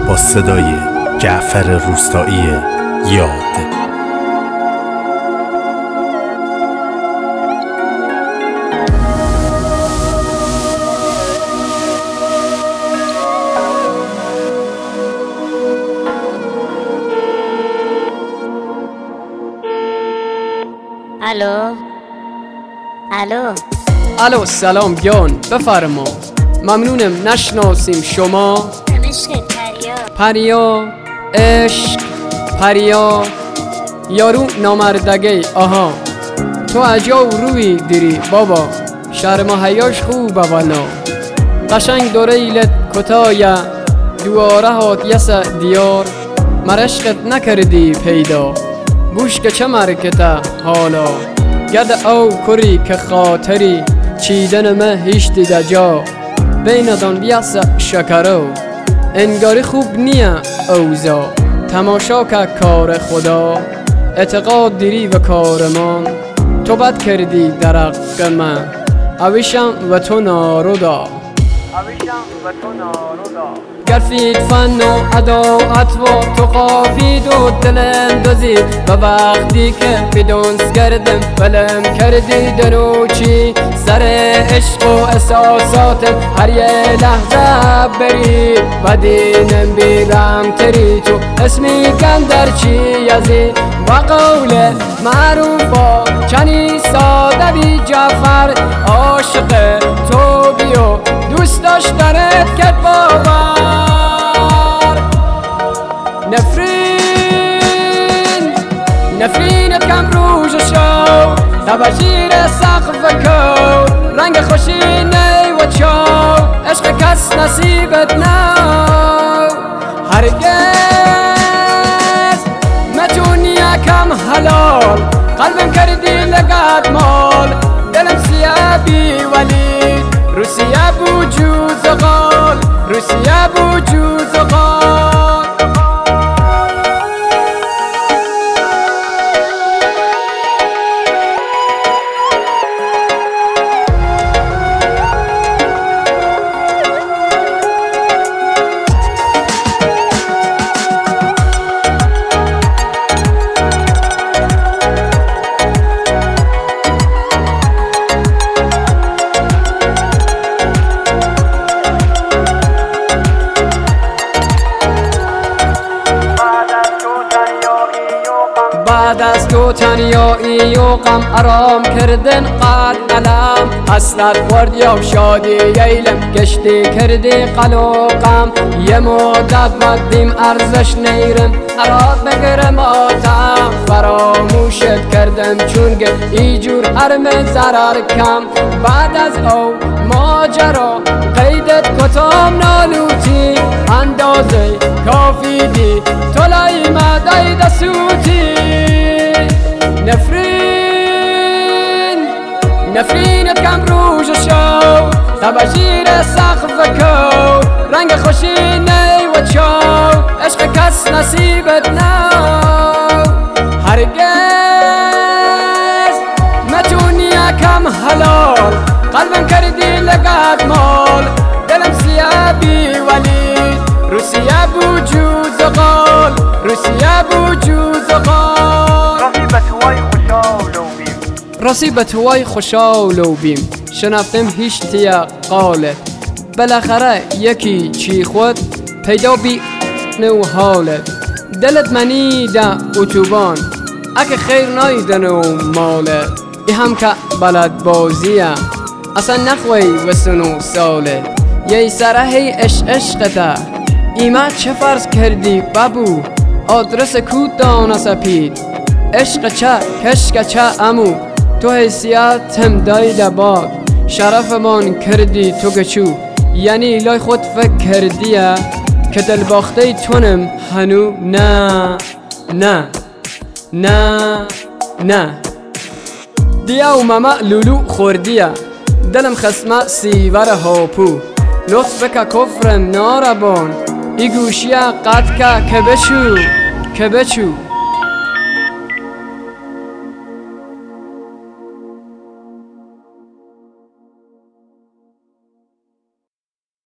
با صدای جعفر روستایی یاد. الو سلام جان، بفرما. ممنونم، نشناسیم شما؟ پریا عشق پریا یارو نامردگی. آها تو اجا روی دیری بابا، شرم و حیاش خوبه والا. قشنگ دوریلت کتایا دواره هات یس دیار، مرشقت نکردی پیدا بوش که چه مرکته حالا. گد او کری که خاطری چیدن مه هیچ دیده جا، بیندان بیاس شکرو انگاری خوب نیه اوزا. تماشا که کار خدا اعتقاد دیری و کارمان، تو بد کردی در حق من اویشم و تو نارودا. گرفید فن و عداوت و تو خوابید و دلم دوزید، و وقتی که بدونس کردم بلم کردی دروچی سر عشق و احساساتم. هر یه لحظه بری و دینم بیرم تری، تو اسمی کندر چی یزی و قول معروفا چنی ساده بی جعفر. عاشق تو بیو دوست داشتنت کرد باور. نفرینت کم روش شو تبجیر سقف کو، رنگ خوشی نی و چو عشق کس نصیبت نو. هرگز متونی کم حلال، قلبم کردی لگت مال. دلم سیاه بی ولی روسیه بوجود زغال، روسیه بوجود زغال. بعد از تو تنیایی و غم آرام کردن قد علم، حسرت خورد یا شادی ییلم گشتی کردی قلقم. یه مدت بدیم ارزش نیرم اراد بگرم آتم، فراموشت کردم چون ایجور ارم ضرر کم. بعد از او ماجرا قیدت کتام نالوتی، اندازه کافی دی طلعی مدعی دسوتی. نفرینت کم روش شو تبجیر سقف کو، رنگ خوشی نی و چو عشق کس نصیبت نو. هرگز متونی کم حلال، قلبم کردی لگت مال. دلم سیاه بی ولی روسیه بوجود زغال، روسیه بوجود زغال. راستی به توای خوشحالو بیم، شنفتم هیچ تیا قالت. بالاخره یکی چی خود پیدا بی نو حالت. دلت منی ده اتوبان اگه خیر نایدن و مالت. ای هم که بلد بازیه اصلا نخوی وسنو ساله. یه سره هی عشقته ایمه چه فرض کردی ببو، آدرس کود دانه سپید. عشق چه کشک چه امو، تو حیثیت هم دایده باد. شرف من کردی تو گچو، یعنی لای خود فکر کردیه که دل باخته تونم هنو. نه نه نه نه دیا و ماما لولو خوردیه، دلم خسمه سیور هاپو. لطف بکا کفرم ناربان، ای گوشیه قد که بچو